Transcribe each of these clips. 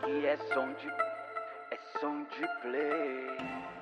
aqui é som de play.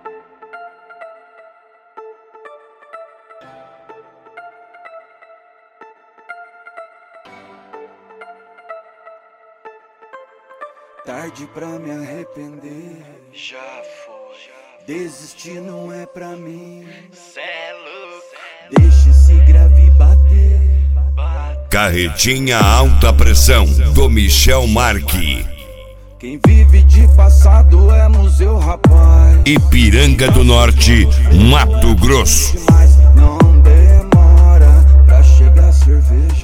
Tarde pra me arrepender, Já foi, desistir não é pra mim. cê é louco. Deixa esse grave bater. Carretinha Alta Pressão, do Michel Marque. Quem vive de passado é museu, rapaz. Ipiranga do Norte, Mato Grosso. Mas não demora pra chegar a cerveja.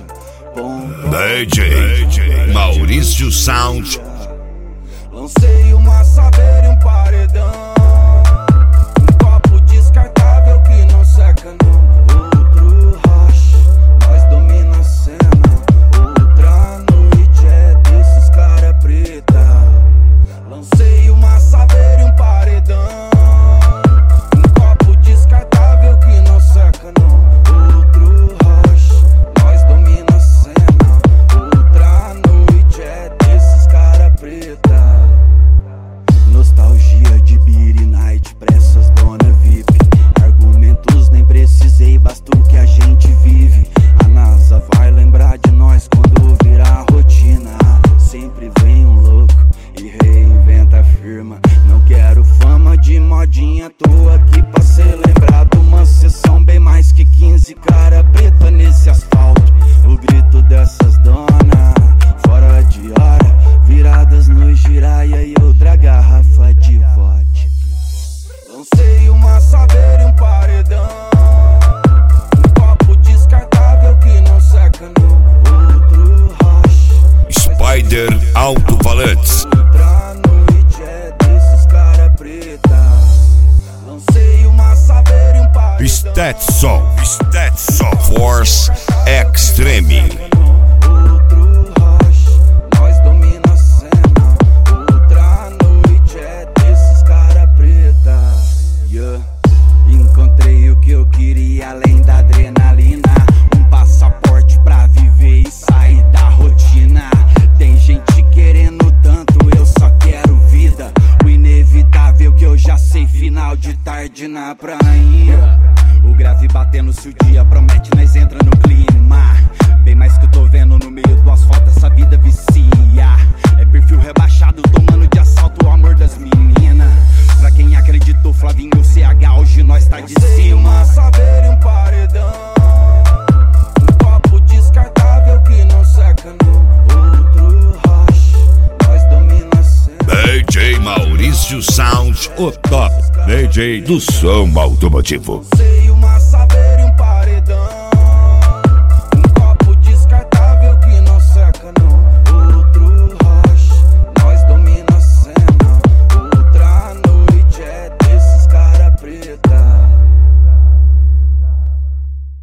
DJ Maurício Sound. Lancei uma saveira e um paredão. Um copo descartável que não seca não. Outro rush, nós domina a cena. Outra noite é desses cara preta. Lancei uma saveira e um paredão. Um copo descartável que não seca não. Outro rush, nós domina a cena. Outra noite é desses cara preta. Nostalgia de Beer Night pra essas dona VIP. Argumentos nem precisei, basta o que a gente vive. A NASA vai lembrar de nós quando virar rotina. Sempre vem um louco e reinventa a firma. Não quero fama de modinha, tô aqui pra ser lembrado. Uma sessão bem mais que 15 cara preta nesse asfalto. O grito dessas donas, fora de hora, viradas no giraia e outra garrafa de vodka. Lancei uma saveira e um paredão. Um copo descartável que não seca não. Outro rush, Spider Alto-Falantes. outra noite é desses cara preta. Lancei uma saveira e um paredão. Stetson Force Extreme. Outro rush, nós domina a cena. Outra noite é desses cara preta. Yeah. Encontrei o que eu queria além da adrenalina. Um passaporte pra viver e sair da rotina. Tem gente querendo tanto, eu só quero vida. O inevitável que eu já sei, final de tarde na prainha. O grave batendo se o dia promete, nós entra no clima. Bem mais que eu tô vendo no meio do asfalto, essa vida vicia. É perfil rebaixado, tomando de assalto o amor das meninas. Pra quem acreditou, Flavinho, CH, hoje nós tá de cima. Uma saveira e um paredão. Um copo descartável que não seca não. Outro rush, nós domina a cena. DJ Maurício Sound, o top DJ do som automotivo.